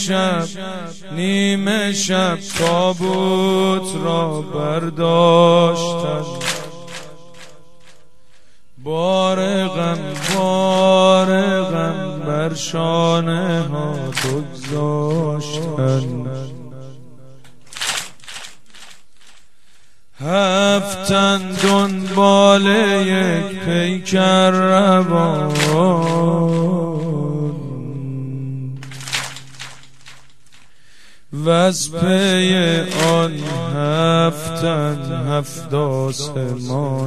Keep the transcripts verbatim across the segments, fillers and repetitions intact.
شب نیمه شب تابوت را برداشتن، بار غم بار غم بر شانه ها بگذاشتن. هفتن دنبال یک پیکر روان، وز پی آن هفتن هفت آسمان.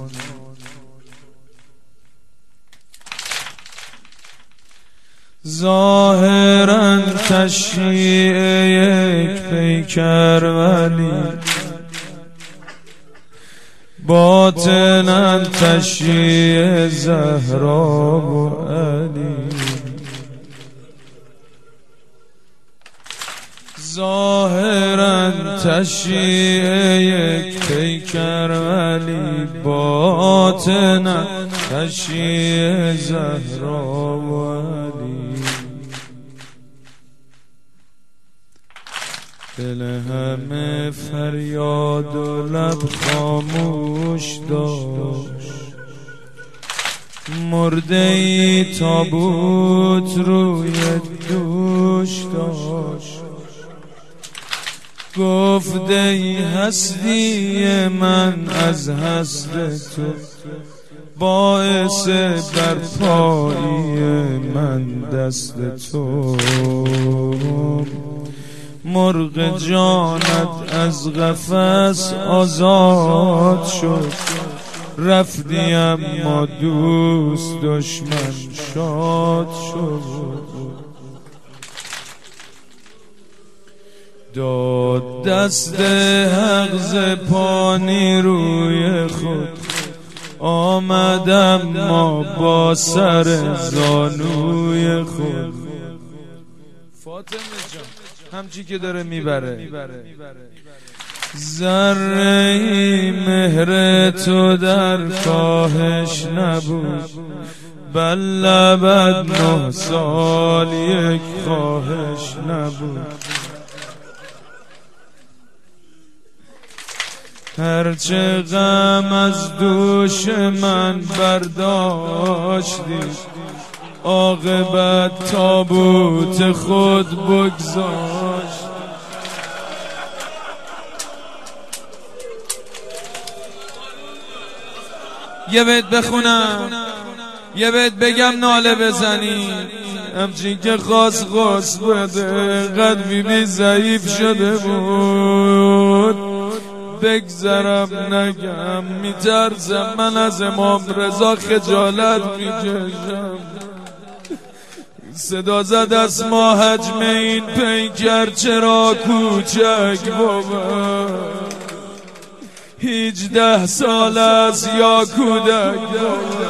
ظاهرا تشییع یک پیکر ولی، باطنا تشییع زهرا و علی. ظاهرا تشییع یک پیکر ولی، باطنا تشییع زهرا و علی. دل همه فریاد و لب خاموش داشت، مرده ای تابوت روی دوش داشت. گفت ای هستی من از هست تو، باعث برپایی من دست تو. مرغ جانت از قفس آزاد شد، رفتی اما دوست دشمن شاد شد. داد دست حق ز پا نیروی خود، آمدم ما با سر زانوی خود. فاطمه جان همچی که داره میبره، ذره مهر تو در کاهش نبود، بل لبد نه سال یک خواهش نبود. هرچه غم از دوش من برداشتی، عاقبت تابوت خود بگذاشت. یه بیت بخونم، یه بیت بگم ناله بزنی. همچین که خواست خواست بده، قد بی بی ضعیف شده بود. بگذرم نگم میترسم، من از امام رضا خجالت میکشم. صدا زد از ما حجم این پیکر چرا کوچک بود، هیجده سال از یا کودک بود.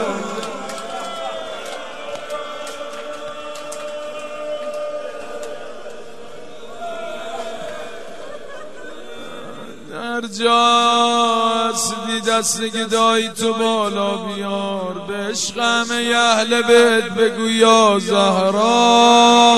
هر جا هستی دست گدایی تو بالا بیار، به عشق همه اهل بیت بگو یا زهرا.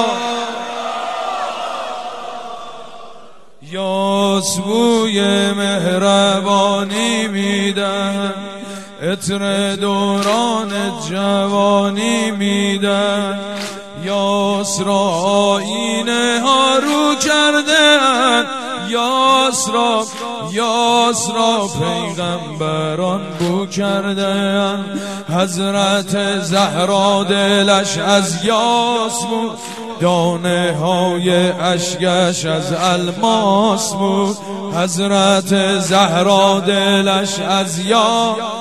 یاسبوی مهربانی میدن، عطر دوران جوانی میدن. یاس را آینه ها رو کردن، یاس را یاس را پیغمبران بو کردن. حضرت زهرا دلش از یاس بود، دانه های اشکش از الماس بود. حضرت زهرا دلش از یاس